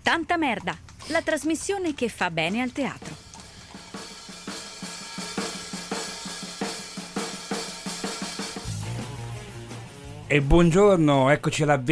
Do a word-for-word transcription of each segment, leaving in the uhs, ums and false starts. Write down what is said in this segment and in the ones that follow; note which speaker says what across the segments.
Speaker 1: Tanta merda, la trasmissione che fa bene al teatro.
Speaker 2: E buongiorno, eccoci alla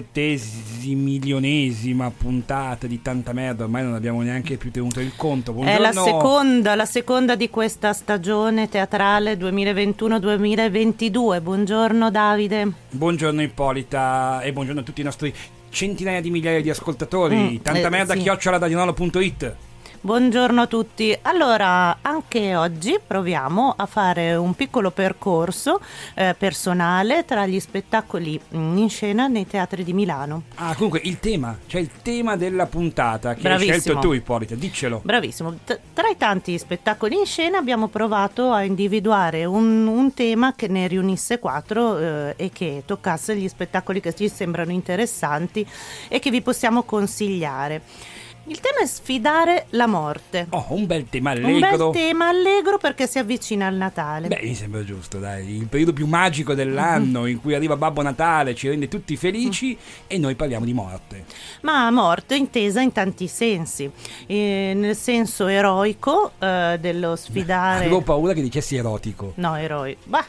Speaker 2: ventisettesimilionesima puntata di Tanta merda, ormai non abbiamo neanche più tenuto il conto. Buongiorno.
Speaker 3: È la seconda, la seconda di questa stagione teatrale duemilaventuno duemilaventidue. Buongiorno Davide.
Speaker 2: Buongiorno Ippolita e buongiorno a tutti i nostri centinaia di migliaia di ascoltatori.
Speaker 3: Mm,
Speaker 2: Tanta
Speaker 3: eh,
Speaker 2: merda
Speaker 3: sì.
Speaker 2: chiocciola dadianolo punto it.
Speaker 3: Buongiorno a tutti. Allora, anche oggi proviamo a fare un piccolo percorso eh, personale tra gli spettacoli in scena nei teatri di Milano.
Speaker 2: Ah, comunque il tema, cioè il tema della puntata che
Speaker 3: Bravissimo.
Speaker 2: hai scelto tu, Ippolita, diccelo.
Speaker 3: Bravissimo. T- tra i tanti spettacoli in scena abbiamo provato a individuare un, un tema che ne riunisse quattro eh, e che toccasse gli spettacoli che ci sembrano interessanti e che vi possiamo consigliare. Il tema è sfidare la morte.
Speaker 2: Oh, un bel tema allegro.
Speaker 3: Un bel tema allegro perché si avvicina al Natale.
Speaker 2: Beh, mi sembra giusto, dai. Il periodo più magico dell'anno, in cui arriva Babbo Natale, ci rende tutti felici e noi parliamo di morte.
Speaker 3: Ma morte intesa in tanti sensi. Eh, nel senso eroico eh, dello sfidare.
Speaker 2: Avevo paura che dicessi erotico.
Speaker 3: No, eroico. Bah.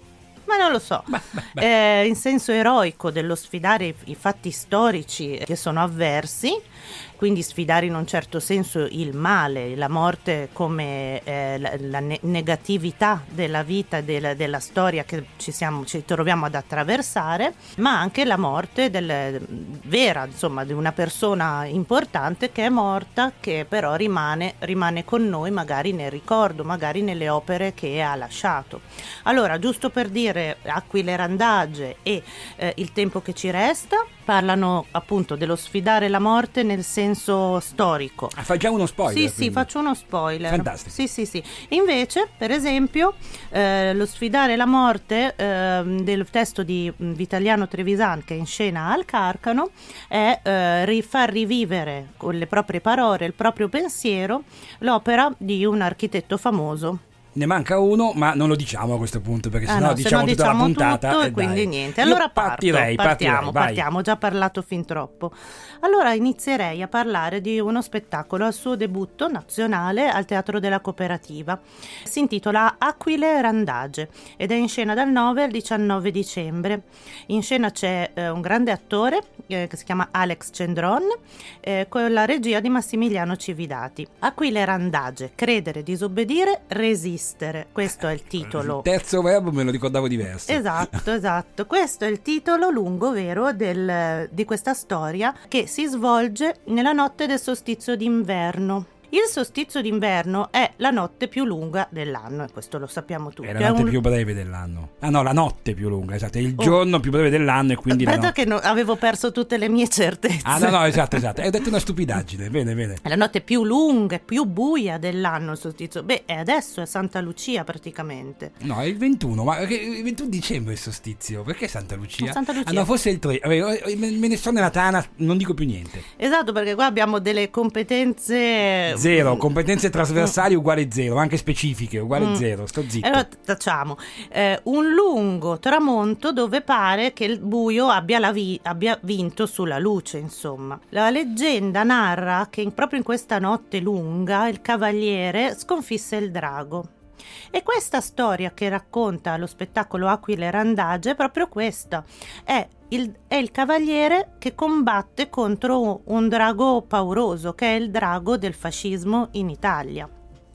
Speaker 3: Ma non lo so,
Speaker 2: Beh, beh, beh.
Speaker 3: Eh, in senso eroico dello sfidare i, i fatti storici che sono avversi, quindi sfidare in un certo senso il male, la morte come eh, la, la ne- negatività della vita, della, della storia che ci, siamo, ci troviamo ad attraversare, ma anche la morte del, vera, insomma, di una persona importante che è morta, che però rimane, rimane con noi magari nel ricordo, magari nelle opere che ha lasciato. Allora, giusto per dire, Aquile Randage e eh, Il tempo che ci resta parlano appunto dello sfidare la morte nel senso storico.
Speaker 2: Ah, fai già uno spoiler?
Speaker 3: Sì,
Speaker 2: quindi.
Speaker 3: sì, faccio uno spoiler.
Speaker 2: Fantastico.
Speaker 3: Sì, sì, sì. Invece, per esempio, eh, lo sfidare la morte eh, del testo di Vitaliano Trevisan che è in scena al Carcano è eh, ri- far rivivere con le proprie parole, il proprio pensiero, l'opera di un architetto famoso.
Speaker 2: Ne manca uno, ma non lo diciamo a questo punto, perché
Speaker 3: Ah
Speaker 2: sennò
Speaker 3: no,
Speaker 2: diciamo
Speaker 3: se no
Speaker 2: tutta
Speaker 3: diciamo
Speaker 2: la puntata
Speaker 3: tutto
Speaker 2: e
Speaker 3: e quindi
Speaker 2: dai.
Speaker 3: niente.
Speaker 2: Io
Speaker 3: Allora parto,
Speaker 2: partirei,
Speaker 3: partiamo,
Speaker 2: partirei, vai.
Speaker 3: partiamo, ho già parlato fin troppo. Allora inizierei a parlare di uno spettacolo al suo debutto nazionale al Teatro della Cooperativa. Si intitola Aquile Randage ed è in scena dal nove al diciannove dicembre. In scena c'è eh, un grande attore eh, che si chiama Alex Cendron eh, con la regia di Massimiliano Cividati. Aquile Randage, credere, disobbedire, resistere. Questo è il titolo.
Speaker 2: Il terzo verbo me lo ricordavo diverso.
Speaker 3: Esatto, esatto. Questo è il titolo lungo, vero, del, di questa storia che si svolge nella notte del solstizio d'inverno. Il solstizio d'inverno è la notte più lunga dell'anno e questo lo sappiamo tutti.
Speaker 2: È la notte
Speaker 3: un...
Speaker 2: più breve dell'anno. Ah no, la notte più lunga, esatto. È il
Speaker 3: Oh.
Speaker 2: giorno più breve dell'anno e quindi
Speaker 3: Aspetta
Speaker 2: la notte.
Speaker 3: che no, avevo perso tutte le mie certezze.
Speaker 2: Ah no, no, esatto, esatto. Hai detto una stupidaggine, bene, bene.
Speaker 3: È la notte più lunga e più buia dell'anno il solstizio. Beh, e adesso è Santa Lucia praticamente.
Speaker 2: No, è il ventuno, ma che- il ventuno dicembre è il solstizio. Perché Santa Lucia?
Speaker 3: Santa Lucia.
Speaker 2: Ah no, forse è il tre. Vabbè, me me ne sto nella tana, non dico più niente.
Speaker 3: Esatto, perché qua abbiamo delle competenze...
Speaker 2: Zero, competenze trasversali uguali zero, anche specifiche uguali
Speaker 3: Mm.
Speaker 2: zero. Sto zitto.
Speaker 3: Allora facciamo eh, un lungo tramonto dove pare che il buio abbia, la vi- abbia vinto sulla luce, insomma. La leggenda narra che in- proprio in questa notte lunga il cavaliere sconfisse il drago. E questa storia che racconta lo spettacolo Aquile Randage è proprio questa. È il, è il cavaliere che combatte contro un drago pauroso, che è il drago del fascismo in Italia.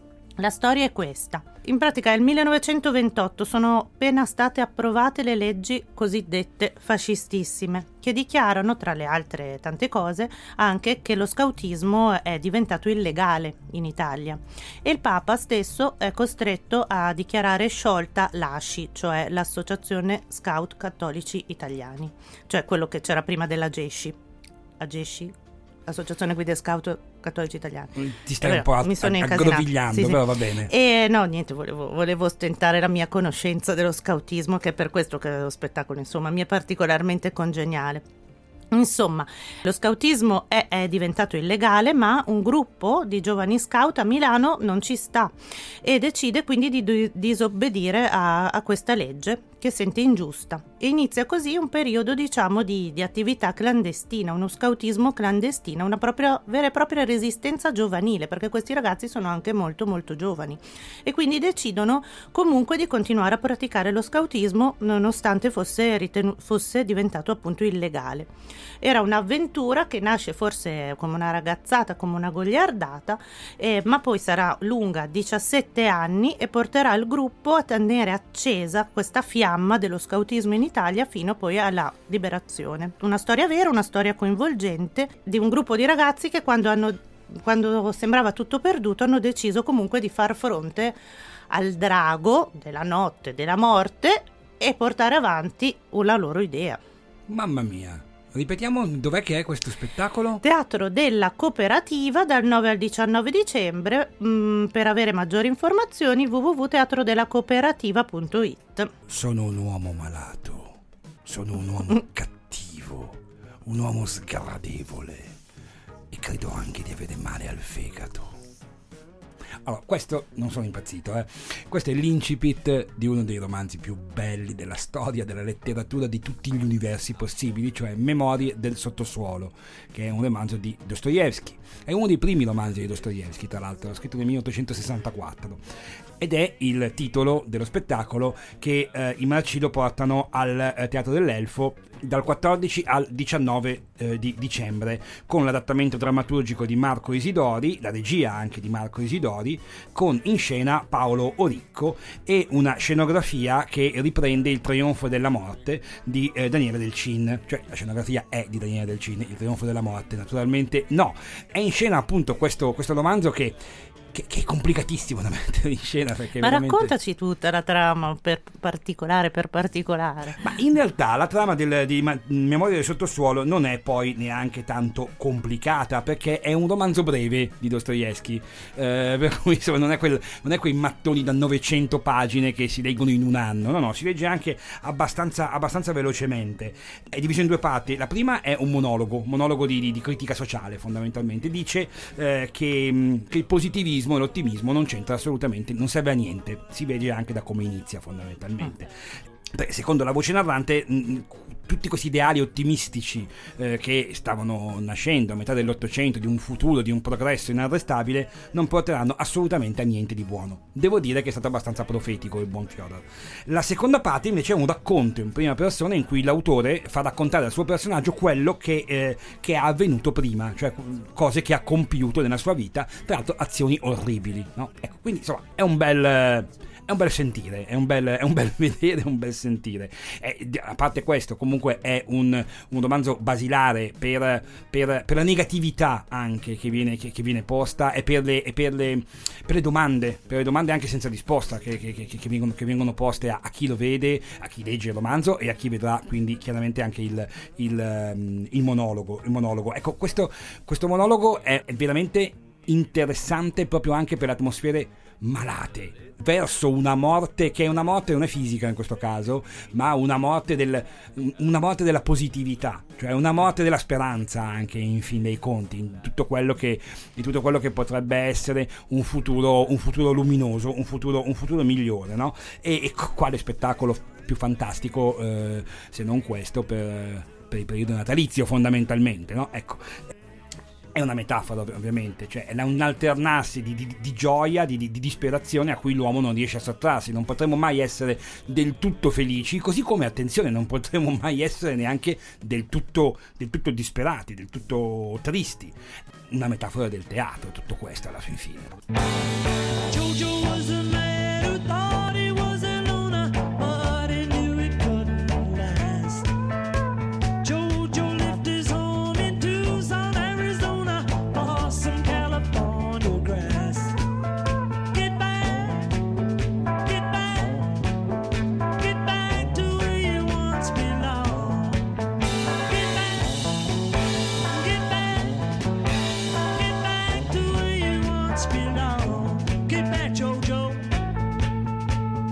Speaker 3: La storia è questa. In pratica nel millenovecentoventotto sono appena state approvate le leggi cosiddette fascistissime, che dichiarano, tra le altre tante cose, anche che lo scautismo è diventato illegale in Italia. E il Papa stesso è costretto a dichiarare sciolta l'A S C I, cioè l'Associazione Scout Cattolici Italiani, cioè quello che c'era prima della G E S C I. A G E S C I? Associazione Guide Scout Cattolici Italiani.
Speaker 2: Ti stai
Speaker 3: È
Speaker 2: un po'
Speaker 3: vero,
Speaker 2: a-
Speaker 3: mi sono
Speaker 2: a-
Speaker 3: incasinata.
Speaker 2: aggrovigliando,
Speaker 3: Sì, sì.
Speaker 2: però va bene.
Speaker 3: E no, niente, volevo, volevo ostentare la mia conoscenza dello scautismo, che è per questo che lo spettacolo, insomma, mi è particolarmente congeniale. Insomma, lo scautismo è, è diventato illegale, ma un gruppo di giovani scout a Milano non ci sta e decide quindi di di- disobbedire a, a questa legge che sente ingiusta, e inizia così un periodo, diciamo, di, di attività clandestina, uno scautismo clandestino, una propria, vera e propria resistenza giovanile, perché questi ragazzi sono anche molto molto giovani, e quindi decidono comunque di continuare a praticare lo scautismo nonostante fosse, ritenu- fosse diventato appunto illegale. Era un'avventura che nasce forse come una ragazzata, come una goliardata, eh, ma poi sarà lunga diciassette anni e porterà il gruppo a tenere accesa questa fiamma dello scautismo in Italia fino poi alla liberazione. Una storia vera, una storia coinvolgente di un gruppo di ragazzi che quando hanno quando sembrava tutto perduto hanno deciso comunque di far fronte al drago della notte della morte e portare avanti la loro idea.
Speaker 2: Mamma mia. Ripetiamo, dov'è che è questo spettacolo?
Speaker 3: Teatro della Cooperativa dal nove al diciannove dicembre. Mm, per avere maggiori informazioni w w w punto teatro della cooperativa punto i t.
Speaker 2: Sono un uomo malato, sono un uomo cattivo, un uomo sgradevole e credo anche di avere male al fegato. Allora, questo non sono impazzito, eh. Questo è l'incipit di uno dei romanzi più belli della storia della letteratura di tutti gli universi possibili, cioè Memorie del sottosuolo, che è un romanzo di Dostoevskij. È uno dei primi romanzi di Dostoevskij, tra l'altro, scritto nel milleottocentosessantaquattro. Ed è il titolo dello spettacolo che eh, i Marcillo portano al eh, Teatro dell'Elfo dal quattordici al diciannove eh, di dicembre, con l'adattamento drammaturgico di Marco Isidori, la regia anche di Marco Isidori, con in scena Paolo Oricco e una scenografia che riprende il Trionfo della morte di eh, Daniele Del Cin. Cioè la scenografia è di Daniele Del Cin, il Trionfo della morte naturalmente no. È in scena appunto questo, questo romanzo che Che, che è complicatissimo da mettere in scena, perché
Speaker 3: ma
Speaker 2: veramente...
Speaker 3: raccontaci tutta la trama per particolare per particolare.
Speaker 2: Ma in realtà la trama del, di Memorie del sottosuolo non è poi neanche tanto complicata, perché è un romanzo breve di Dostoevskij, eh, per cui insomma non è, quel, non è quei mattoni da novecento pagine che si leggono in un anno, no no, si legge anche abbastanza, abbastanza velocemente. È diviso in due parti. La prima è un monologo, monologo di, di, di critica sociale fondamentalmente. Dice eh, che, che il positivismo e l'ottimismo non c'entra assolutamente, non serve a niente, si vede anche da come inizia fondamentalmente. Perché secondo la voce narrante mh, tutti questi ideali ottimistici eh, che stavano nascendo a metà dell'Ottocento, di un futuro, di un progresso inarrestabile, non porteranno assolutamente a niente di buono. Devo dire che è stato abbastanza profetico il buon Fyodor. La seconda parte invece è un racconto in prima persona in cui l'autore fa raccontare al suo personaggio quello che, eh, che è avvenuto prima, cioè cose che ha compiuto nella sua vita, tra l'altro azioni orribili, no? Ecco, quindi insomma è un bel... È un bel sentire, è un bel, è un bel vedere, è un bel sentire. E, a parte questo, comunque è un, un romanzo basilare per, per, per la negatività anche che viene, che, che viene posta e per le, e per le, per le domande, per le domande anche senza risposta che, che, che, che, vengono, che vengono poste a, a chi lo vede, a chi legge il romanzo e a chi vedrà quindi chiaramente anche il, il, il monologo. Il monologo. Ecco, questo, questo monologo è, è veramente interessante proprio anche per le atmosfere malate verso una morte che è una morte non è fisica in questo caso, ma una morte del una morte della positività, cioè una morte della speranza anche in fin dei conti, in tutto quello che in tutto quello che potrebbe essere un futuro un futuro luminoso, un futuro un futuro migliore, no? E, e quale spettacolo più fantastico eh, se non questo per per il periodo natalizio fondamentalmente, no? Ecco. È una metafora ovviamente, cioè è un alternarsi di, di, di gioia, di, di, di disperazione a cui l'uomo non riesce a sottrarsi. Non potremo mai essere del tutto felici, così come, attenzione, non potremo mai essere neanche del tutto, del tutto disperati, del tutto tristi. Una metafora del teatro tutto questo alla fin fine. Jojo was a man who thought he was a loner, but he knew it couldn't last. Jojo lived his home in Tucson, Arizona, for some California grass. Get back, get back, get back to where you once belonged. Get back, get back, get back to where you once belonged. Get back, Jojo.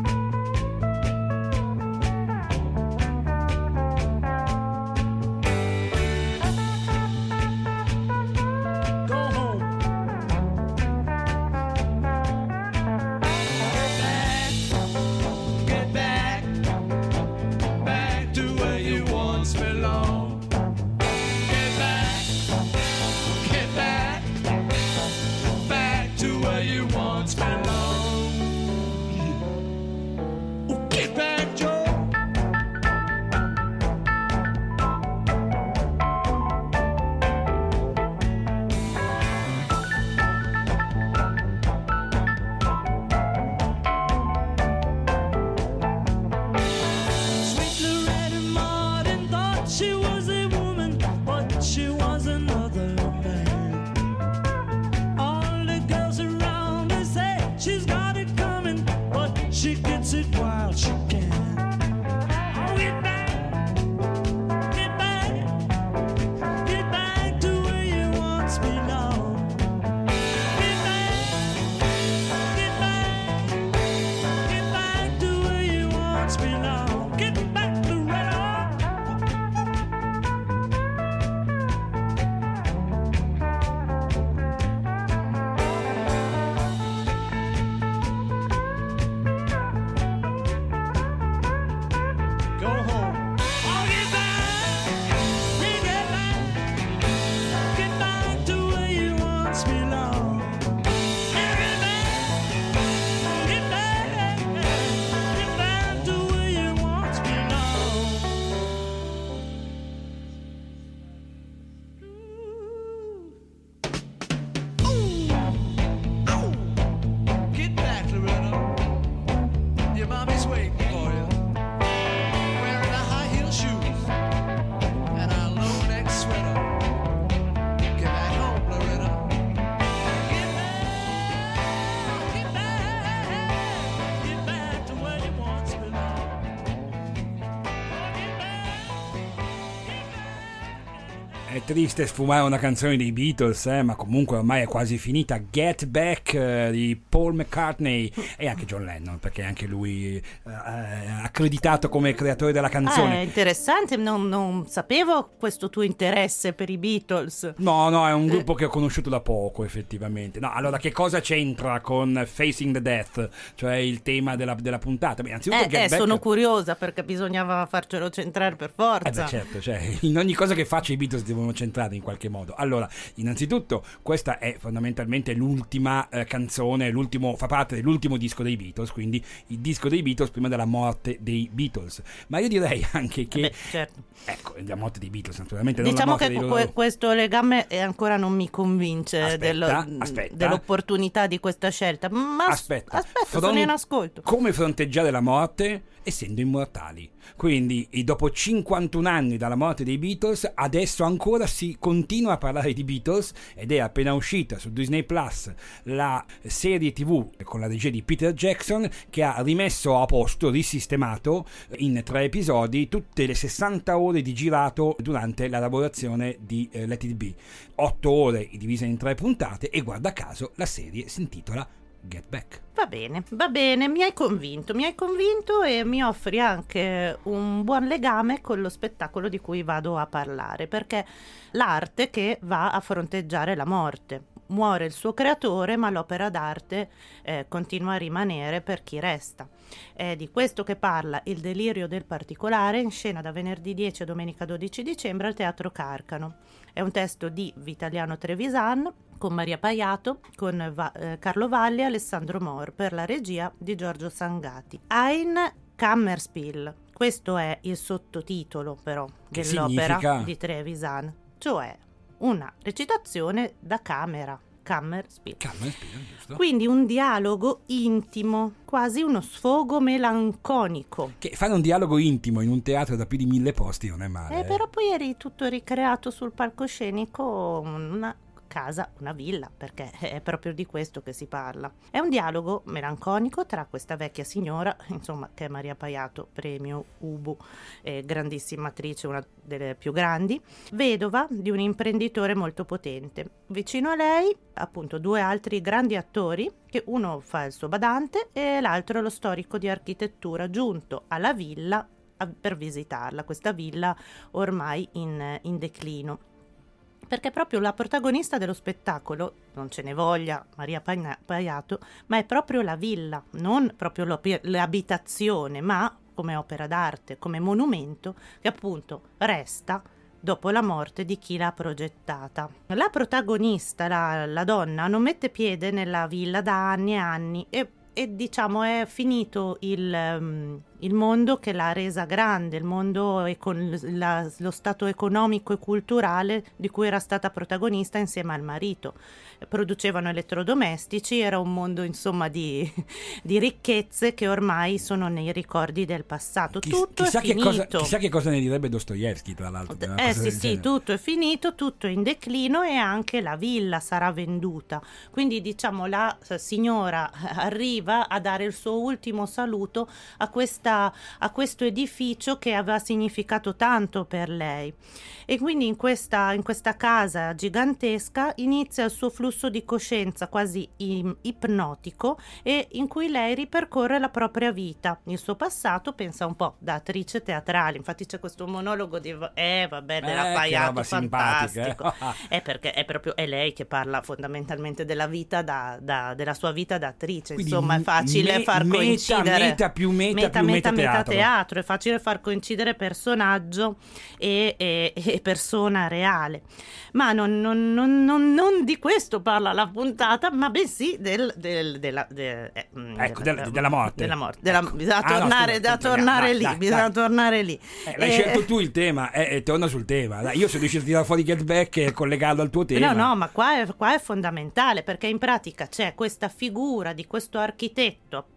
Speaker 2: triste sfumare una canzone dei Beatles, eh, ma comunque ormai è quasi finita. Get Back eh, di Paul McCartney e anche John Lennon, perché anche lui eh, accreditato come creatore della canzone.
Speaker 3: È interessante, non, non sapevo questo tuo interesse per i Beatles.
Speaker 2: No, no, è un gruppo che ho conosciuto da poco, effettivamente. No, allora che cosa c'entra con Facing the Death, cioè il tema della, della puntata? Beh, innanzitutto
Speaker 3: eh,
Speaker 2: Get
Speaker 3: eh,
Speaker 2: Back...
Speaker 3: sono curiosa perché bisognava farcelo centrare per forza.
Speaker 2: Eh beh, certo, cioè, in ogni cosa che faccio i Beatles devono centrare in qualche modo. Allora, innanzitutto, questa è fondamentalmente l'ultima eh, canzone, l'ultimo, fa parte dell'ultimo disco dei Beatles, quindi il disco dei Beatles prima della morte dei Beatles. Ma io direi anche che...
Speaker 3: Beh, certo.
Speaker 2: Ecco, la morte dei Beatles, naturalmente.
Speaker 3: Diciamo
Speaker 2: non la morte
Speaker 3: che
Speaker 2: dei
Speaker 3: que-
Speaker 2: loro...
Speaker 3: questo legame è ancora non mi convince
Speaker 2: Aspetta,
Speaker 3: dello,
Speaker 2: aspetta.
Speaker 3: dell'opportunità di questa scelta. Ma
Speaker 2: Aspetta,
Speaker 3: aspetta
Speaker 2: Front-
Speaker 3: sono in ascolto.
Speaker 2: Come fronteggiare la morte essendo immortali? Quindi dopo cinquantuno anni dalla morte dei Beatles adesso ancora si continua a parlare di Beatles, ed è appena uscita su Disney Plus la serie tv con la regia di Peter Jackson, che ha rimesso a posto, risistemato in tre episodi tutte le sessanta ore di girato durante la lavorazione di eh, Let It Be. otto ore divise in tre puntate, e guarda caso la serie si intitola Get Back.
Speaker 3: Va bene, va bene, mi hai convinto, mi hai convinto e mi offri anche un buon legame con lo spettacolo di cui vado a parlare, perché l'arte che va a fronteggiare la morte. Muore il suo creatore, ma l'opera d'arte eh, continua a rimanere per chi resta. È di questo che parla Il delirio del particolare, in scena da venerdì dieci a domenica dodici dicembre al Teatro Carcano. È un testo di Vitaliano Trevisan, con Maria Paiato, con Va- eh, Carlo Valli e Alessandro Mor, per la regia di Giorgio Sangati. Ein Kammerspiel, questo è il sottotitolo però
Speaker 2: Che
Speaker 3: dell'opera
Speaker 2: significa?
Speaker 3: di Trevisan, cioè una recitazione da camera, Kammerspiel.
Speaker 2: Kammerspiel, giusto?
Speaker 3: Quindi un dialogo intimo, quasi uno sfogo melanconico.
Speaker 2: Che fare un dialogo intimo in un teatro da più di mille posti non è male.
Speaker 3: Eh, però poi eri tutto ricreato sul palcoscenico, una casa, una villa, perché è proprio di questo che si parla. È un dialogo melanconico tra questa vecchia signora, insomma, che è Maria Paiato, premio Ubu, eh, grandissima attrice, una delle più grandi, vedova di un imprenditore molto potente. Vicino a lei, appunto, due altri grandi attori, che uno fa il suo badante e l'altro lo storico di architettura, giunto alla villa a, per visitarla, questa villa ormai in, in declino. Perché proprio la protagonista dello spettacolo, non ce ne voglia Maria Paiato, ma è proprio la villa, non proprio l'abitazione, ma come opera d'arte, come monumento che appunto resta dopo la morte di chi l'ha progettata. La protagonista, la, la donna, non mette piede nella villa da anni e anni e, e diciamo è finito il... Um, il mondo che l'ha resa grande, il mondo e con la, lo stato economico e culturale di cui era stata protagonista insieme al marito. Producevano elettrodomestici, era un mondo insomma di, di ricchezze che ormai sono nei ricordi del passato.
Speaker 2: Chi,
Speaker 3: tutto
Speaker 2: chissà
Speaker 3: è
Speaker 2: che
Speaker 3: finito.
Speaker 2: cosa, chissà che cosa ne direbbe Dostoevskij, tra l'altro.
Speaker 3: Eh sì sì, tutto è finito, tutto è in declino e anche la villa sarà venduta. Quindi diciamo la signora arriva a dare il suo ultimo saluto a questa a questo edificio che aveva significato tanto per lei, e quindi in questa, in questa casa gigantesca inizia il suo flusso di coscienza quasi ipnotico, e in cui lei ripercorre la propria vita, il suo passato, pensa un po' da attrice teatrale. Infatti c'è questo monologo di eh vabbè della
Speaker 2: eh,
Speaker 3: Paiato fantastico,
Speaker 2: eh.
Speaker 3: è perché è proprio è lei che parla fondamentalmente della vita da, da, della sua vita da attrice.
Speaker 2: Quindi
Speaker 3: insomma è facile
Speaker 2: me,
Speaker 3: far
Speaker 2: meta,
Speaker 3: coincidere
Speaker 2: meta più meta,
Speaker 3: meta,
Speaker 2: più
Speaker 3: meta,
Speaker 2: meta teatro.
Speaker 3: teatro, è facile far coincidere personaggio e, e, e persona reale, ma non, non, non, non, non di questo parla la puntata, ma bensì del, del, della, de, eh,
Speaker 2: ecco,
Speaker 3: della,
Speaker 2: della, della morte,
Speaker 3: della morte della,
Speaker 2: ecco.
Speaker 3: bisogna
Speaker 2: ah,
Speaker 3: tornare,
Speaker 2: no,
Speaker 3: da
Speaker 2: scusa,
Speaker 3: tornare
Speaker 2: dai,
Speaker 3: lì
Speaker 2: dai,
Speaker 3: bisogna
Speaker 2: dai.
Speaker 3: tornare lì
Speaker 2: eh, l'hai
Speaker 3: eh,
Speaker 2: scelto tu il tema e eh, eh, torna sul tema. Dai, io sono riuscito a tirare fuori Get Back e collegarlo al tuo tema.
Speaker 3: no no ma qua è, qua è fondamentale, perché in pratica c'è questa figura di questo architetto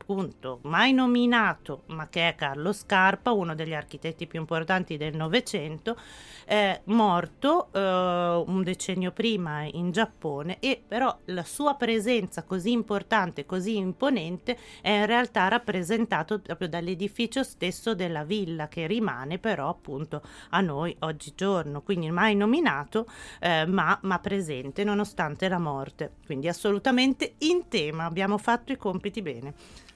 Speaker 3: appunto mai nominato, ma che è Carlo Scarpa, uno degli architetti più importanti del Novecento, è morto eh, un decennio prima in Giappone, e però la sua presenza così importante, così imponente, è in realtà rappresentato proprio dall'edificio stesso della villa, che rimane però appunto a noi oggigiorno, quindi mai nominato eh, ma, ma presente nonostante la morte, quindi assolutamente in tema, abbiamo fatto i compiti bene.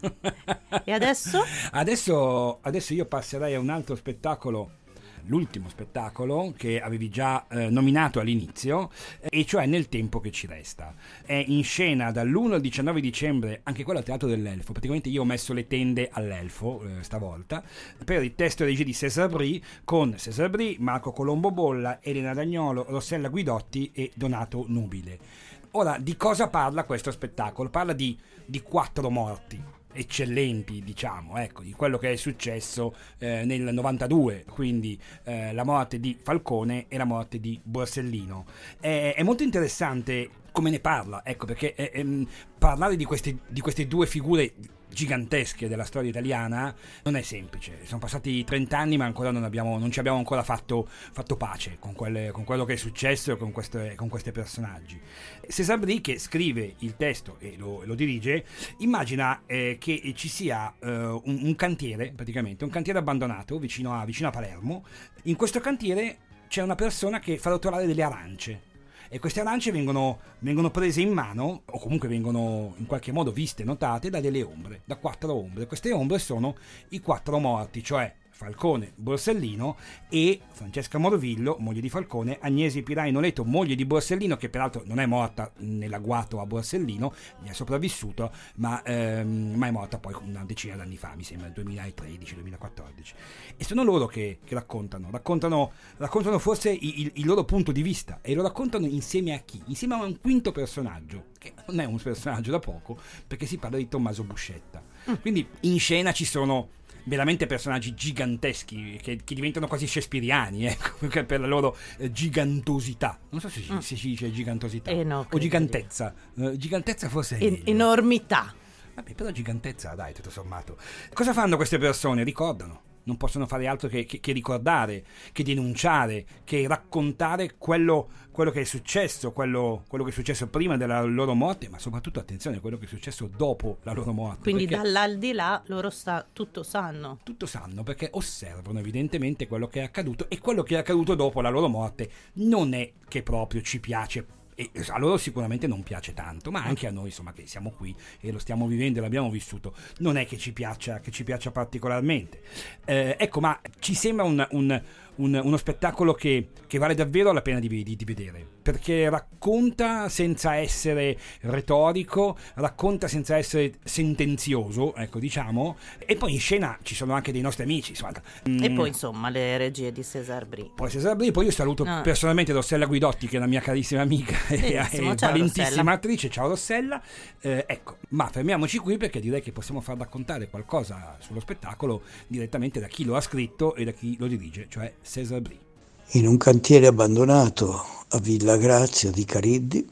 Speaker 3: E adesso?
Speaker 2: adesso adesso io passerei a un altro spettacolo, l'ultimo spettacolo che avevi già eh, nominato all'inizio, e cioè Nel tempo che ci resta. È in scena dall'primo al diciannove dicembre, anche quello al Teatro dell'Elfo. Praticamente io ho messo le tende all'Elfo eh, stavolta, per il testo e regia di César Brie, con César Brie, Marco Colombo Bolla, Elena Dagnolo, Rossella Guidotti e Donato Nubile. Ora, di cosa parla questo spettacolo? Parla di, di quattro morti eccellenti, diciamo, ecco, di quello che è successo eh, nel novantadue, quindi eh, la morte di Falcone e la morte di Borsellino. È, è molto interessante come ne parla, ecco, perché è, è, parlare di queste, di queste due figure gigantesche della storia italiana non è semplice. Sono passati trenta anni, ma ancora non abbiamo non ci abbiamo ancora fatto, fatto pace con, quelle, con quello che è successo e con queste, con questi personaggi. César Brie, che scrive il testo e lo, lo dirige, immagina eh, che ci sia eh, un, un cantiere, praticamente un cantiere abbandonato vicino a, vicino a Palermo. In questo cantiere c'è una persona che fa rotolare delle arance, e queste arance vengono, vengono prese in mano, o comunque vengono in qualche modo viste, notate da delle ombre, da quattro ombre. Queste ombre sono i quattro morti, cioè Falcone, Borsellino e Francesca Morvillo, moglie di Falcone, Agnese Pirai Noleto, moglie di Borsellino, che peraltro non è morta nell'agguato a Borsellino, gli è sopravvissuto, ma, ehm, ma è morta poi una decina d'anni fa, mi sembra, nel duemilatredici duemilaquattordici. E sono loro che, che raccontano, raccontano, raccontano forse il, il, il loro punto di vista, e lo raccontano insieme a chi? Insieme a un quinto personaggio, che non è un personaggio da poco, perché si parla di Tommaso Buscetta. Quindi in scena ci sono veramente personaggi giganteschi che, che diventano quasi shakespeariani, ecco, per la loro eh, gigantosità. Non so se, mm. se si dice gigantosità
Speaker 3: eh no,
Speaker 2: o gigantezza. Uh, gigantezza forse è
Speaker 3: en- enormità.
Speaker 2: Vabbè, però gigantezza, dai, tutto sommato. Cosa fanno queste persone? Ricordano. Non possono fare altro che, che, che ricordare, che denunciare, che raccontare quello, quello che è successo, quello, quello che è successo prima della loro morte, ma soprattutto, attenzione, quello che è successo dopo la loro morte.
Speaker 3: Quindi dall'aldilà loro sta, tutto sanno. Tutto
Speaker 2: sanno, perché osservano evidentemente quello che è accaduto, e quello che è accaduto dopo la loro morte non è che proprio ci piace. E a loro sicuramente non piace tanto, ma anche a noi, insomma, che siamo qui e lo stiamo vivendo e l'abbiamo vissuto, non è che ci piaccia, che ci piaccia particolarmente. Eh, ecco, ma ci sembra un, un, un, uno spettacolo che, che vale davvero la pena di, di, di vedere, perché racconta senza essere retorico, racconta senza essere sentenzioso, ecco, diciamo, e poi in scena ci sono anche dei nostri amici, insomma.
Speaker 3: E poi insomma le regie di César Brie.
Speaker 2: Poi César Brie, poi io saluto no. personalmente Rossella Guidotti, che è la mia carissima amica e, e valentissima attrice. Ciao Rossella. Eh, ecco, ma fermiamoci qui, perché direi che possiamo far raccontare qualcosa sullo spettacolo direttamente da chi lo ha scritto e da chi lo dirige, cioè César Brie.
Speaker 4: In un cantiere abbandonato a Villa Grazia di Cariddi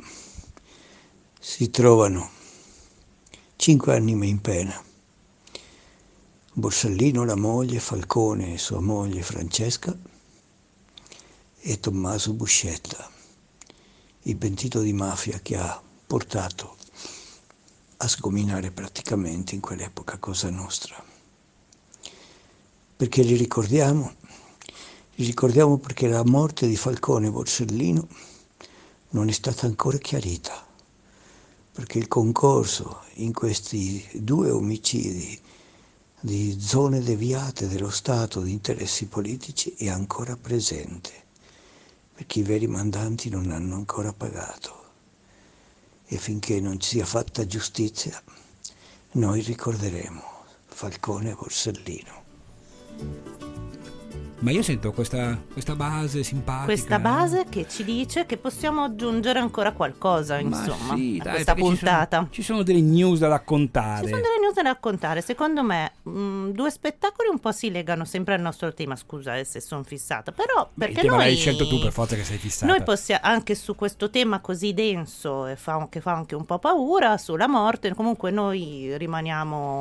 Speaker 4: si trovano cinque anime in pena. Borsellino, la moglie, Falcone e sua moglie Francesca, e Tommaso Buscetta, il pentito di mafia che ha portato a sgominare praticamente in quell'epoca Cosa Nostra. Perché li ricordiamo? Li ricordiamo perché la morte di Falcone e Borsellino non è stata ancora chiarita, perché il concorso in questi due omicidi di zone deviate dello Stato di interessi politici è ancora presente, perché i veri mandanti non hanno ancora pagato, e finché non ci sia fatta giustizia noi ricorderemo Falcone e Borsellino.
Speaker 2: Ma io sento questa, questa base simpatica.
Speaker 3: Questa base che ci dice che possiamo aggiungere ancora qualcosa, insomma,
Speaker 2: sì,
Speaker 3: a
Speaker 2: dai,
Speaker 3: questa puntata.
Speaker 2: Ci sono, ci sono delle news da raccontare.
Speaker 3: Ci sono delle news da raccontare. Secondo me mh, due spettacoli un po' si legano sempre al nostro tema. Scusa eh, se sono fissata, però
Speaker 2: Beh,
Speaker 3: perché
Speaker 2: il tema
Speaker 3: noi
Speaker 2: l'hai scelto tu, per forza che sei fissata.
Speaker 3: Noi possiamo, anche su questo tema così denso e fa, che fa anche un po' paura, sulla morte, comunque noi rimaniamo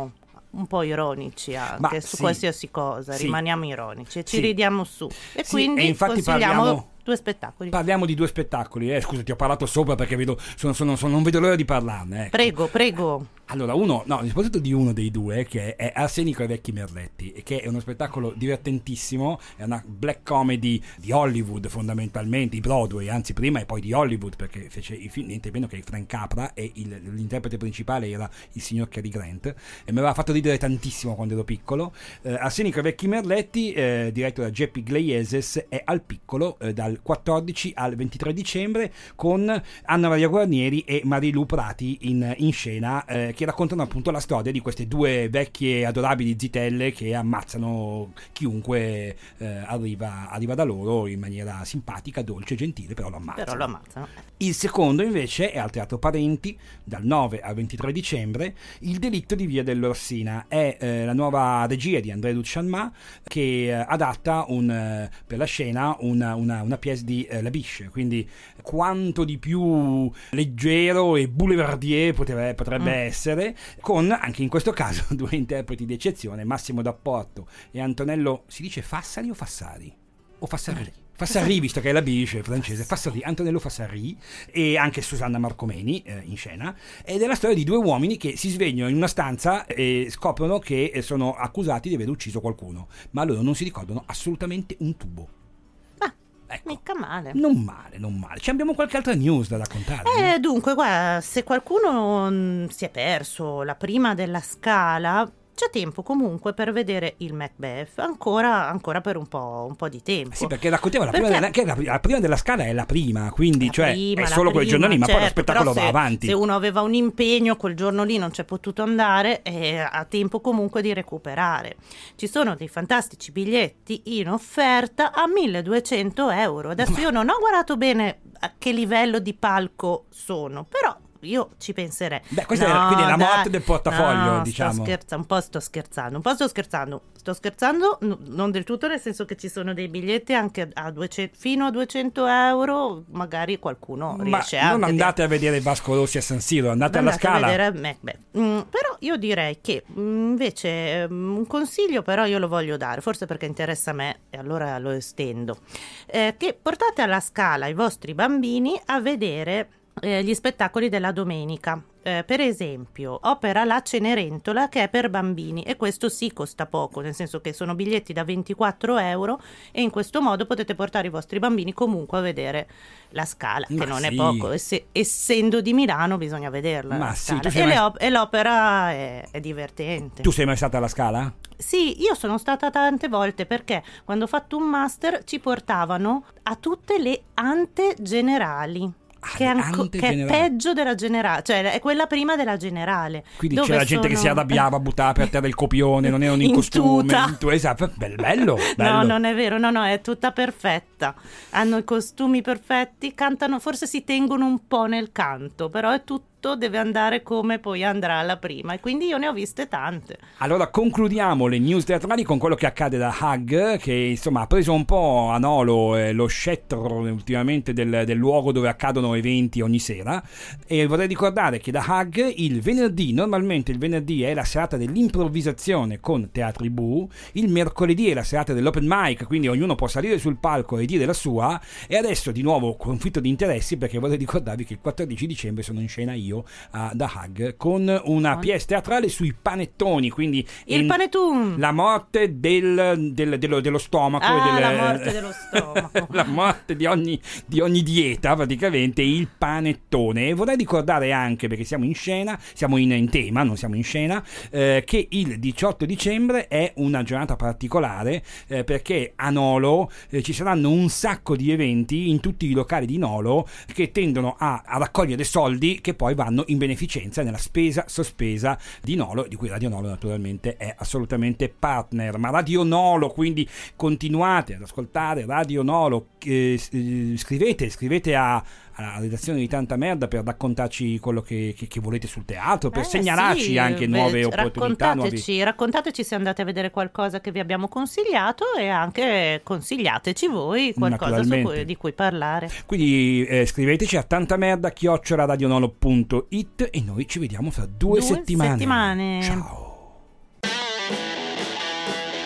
Speaker 3: un po' ironici anche
Speaker 2: Ma
Speaker 3: su
Speaker 2: sì,
Speaker 3: qualsiasi cosa,
Speaker 2: sì.
Speaker 3: rimaniamo ironici e ci
Speaker 2: Sì.
Speaker 3: ridiamo su. E
Speaker 2: Sì,
Speaker 3: quindi
Speaker 2: e infatti
Speaker 3: consigliamo
Speaker 2: parliamo-
Speaker 3: due spettacoli.
Speaker 2: Parliamo di due spettacoli, eh, scusa, ti ho parlato sopra perché vedo, sono, sono- sono- non vedo l'ora di parlarne. Ecco.
Speaker 3: Prego, prego.
Speaker 2: Allora, uno, no, soprattutto di uno dei due, che è Arsenico e i vecchi merletti, che è uno spettacolo divertentissimo, è una black comedy di Hollywood fondamentalmente, di Broadway, anzi prima e poi di Hollywood, perché fece i film, niente meno che Frank Capra, e il- l'interprete principale era il signor Cary Grant, e mi aveva fatto ridere tantissimo quando ero piccolo. Eh, Arsenico e i vecchi merletti, eh, diretto da Jeppy Glieses, è al Piccolo eh, dal quattordici al ventitré dicembre, con Anna Maria Guarnieri e Marilu Prati in, in scena, eh, che raccontano appunto la storia di queste due vecchie adorabili zitelle che ammazzano chiunque eh, arriva, arriva da loro in maniera simpatica, dolce, gentile, però lo ammazzano.
Speaker 3: Però lo ammazzano.
Speaker 2: Il secondo invece è al Teatro Parenti dal nove al ventitré dicembre, Il delitto di Via dell'Orsina. È eh, la nuova regia di André Duchalma, che eh, adatta un, eh, per la scena una, una, una pièce di eh, Labiche, quindi quanto di più leggero e boulevardier potrebbe, potrebbe
Speaker 3: Mm.
Speaker 2: essere, con anche in questo caso due interpreti di eccezione, Massimo D'Apporto e Antonello, si dice Fassari o Fassari? O Fassari? Fassari, visto che è la bice francese, Fassari, Antonello Fassari, e anche Susanna Marcomeni eh, in scena, ed è la storia di due uomini che si svegliano in una stanza e scoprono che sono accusati di aver ucciso qualcuno, ma loro non si ricordano assolutamente un tubo.
Speaker 3: Ah,
Speaker 2: Ecco.
Speaker 3: mica male.
Speaker 2: Non male, non male. Ci abbiamo qualche altra news da raccontare?
Speaker 3: Eh, dunque, guarda, se qualcuno mm, si è perso la prima della Scala, c'è tempo comunque per vedere il Macbeth, ancora, ancora per un po', un po' di tempo.
Speaker 2: Sì, perché raccontiamo la
Speaker 3: Perché-
Speaker 2: prima, della, che la, la prima della Scala è la prima, quindi
Speaker 3: La
Speaker 2: cioè
Speaker 3: prima,
Speaker 2: è
Speaker 3: la
Speaker 2: solo quel
Speaker 3: prima,
Speaker 2: giorno lì, ma poi lo
Speaker 3: certo,
Speaker 2: spettacolo
Speaker 3: però
Speaker 2: va
Speaker 3: se-
Speaker 2: avanti.
Speaker 3: Se uno aveva un impegno, quel giorno lì non c'è potuto andare, e ha tempo comunque di recuperare. Ci sono dei fantastici biglietti in offerta a milleduecento euro. Adesso io non ho guardato bene a che livello di palco sono, però io ci penserei.
Speaker 2: Beh, questa è- quindi è la
Speaker 3: dai,
Speaker 2: morte del portafoglio,
Speaker 3: no,
Speaker 2: diciamo.
Speaker 3: Sto scherza- un po' sto scherzando, un po' sto scherzando. Sto scherzando, n- non del tutto, nel senso che ci sono dei biglietti anche a duecento, fino a duecento euro, magari qualcuno
Speaker 2: Ma
Speaker 3: riesce anche.
Speaker 2: non
Speaker 3: a-
Speaker 2: andate a vedere Vasco Rossi a San Siro, andate alla
Speaker 3: andate a
Speaker 2: Scala.
Speaker 3: vedere Macbeth. Mm, però io direi che mm, invece mm, un consiglio però io lo voglio dare, forse perché interessa a me e allora lo estendo, eh, che portate alla Scala i vostri bambini a vedere eh, gli spettacoli della domenica. Eh, per esempio, opera La Cenerentola, che è per bambini, e questo sì costa poco, nel senso che sono biglietti da ventiquattro euro, e in questo modo potete portare i vostri bambini comunque a vedere la Scala,
Speaker 2: Ma
Speaker 3: che non
Speaker 2: sì.
Speaker 3: è poco, e se- essendo di Milano bisogna vederla.
Speaker 2: Ma
Speaker 3: la
Speaker 2: sì,
Speaker 3: Scala.
Speaker 2: tu sei
Speaker 3: e,
Speaker 2: mai-
Speaker 3: le op- e l'opera è, è divertente.
Speaker 2: Tu sei mai stata alla Scala?
Speaker 3: Sì, io sono stata tante volte, perché quando ho fatto un master ci portavano a tutte le ante generali.
Speaker 2: Ah,
Speaker 3: Che, è
Speaker 2: le
Speaker 3: anco-
Speaker 2: ante
Speaker 3: che è
Speaker 2: generali.
Speaker 3: peggio della generale, cioè è quella prima della generale.
Speaker 2: Quindi
Speaker 3: dove
Speaker 2: c'era gente che si
Speaker 3: sono-
Speaker 2: arrabbiava, buttava per terra il copione, non erano in,
Speaker 3: In
Speaker 2: costume.
Speaker 3: tuta.
Speaker 2: in tu- esatto, bello, bello, bello.
Speaker 3: No, non è vero, no, no, è tutta perfetta. Hanno i costumi perfetti, cantano, forse si tengono un po' nel canto, però è tutto, deve andare come poi andrà la prima, e quindi io ne ho viste tante.
Speaker 2: Allora concludiamo le news teatrali con quello che accade da Hug, che insomma ha preso un po' a nolo eh, lo scettro ultimamente del, del luogo dove accadono eventi ogni sera, e vorrei ricordare che da Hug il venerdì, normalmente il venerdì è la serata dell'improvvisazione con Teatri Bu, il mercoledì è la serata dell'open mic, quindi ognuno può salire sul palco e dire la sua, e adesso di nuovo conflitto di interessi, perché vorrei ricordarvi che il quattordici dicembre sono in scena io a da Hug con una pièce teatrale sui panettoni, quindi
Speaker 3: Il
Speaker 2: in-
Speaker 3: panettone.
Speaker 2: la morte del, del- dello, dello stomaco
Speaker 3: Ah,
Speaker 2: e del-
Speaker 3: la morte dello stomaco.
Speaker 2: la morte di ogni, di ogni dieta, praticamente il panettone. E vorrei ricordare anche, perché siamo in scena, siamo in, in tema, non siamo in scena, eh, che il diciotto dicembre è una giornata particolare, eh, perché a Nolo eh, ci saranno un sacco di eventi in tutti i locali di Nolo che tendono a, a raccogliere soldi che poi vanno in beneficenza nella spesa sospesa di Nolo, di cui Radio Nolo naturalmente è assolutamente partner. Ma Radio Nolo, quindi continuate ad ascoltare Radio Nolo, eh, eh, scrivete scrivete a alla redazione di Tanta Merda per raccontarci quello che, che, che volete sul teatro, per
Speaker 3: Eh,
Speaker 2: segnalarci
Speaker 3: sì,
Speaker 2: anche
Speaker 3: beh,
Speaker 2: nuove opportunità, nuovi...
Speaker 3: raccontateci, raccontateci se andate a vedere qualcosa che vi abbiamo consigliato, e anche consigliateci voi qualcosa su
Speaker 2: Naturalmente.
Speaker 3: cui, di cui parlare.
Speaker 2: Quindi eh, scriveteci a tantamerda chiocciola radionolo punto it, e noi ci vediamo fra due,
Speaker 3: Due
Speaker 2: settimane.
Speaker 3: settimane.
Speaker 2: Ciao.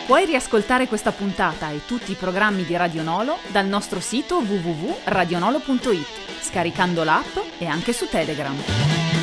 Speaker 5: Puoi riascoltare questa puntata e tutti i programmi di Radio Nolo dal nostro sito w w w punto radionolo punto it, scaricando l'app e anche su Telegram.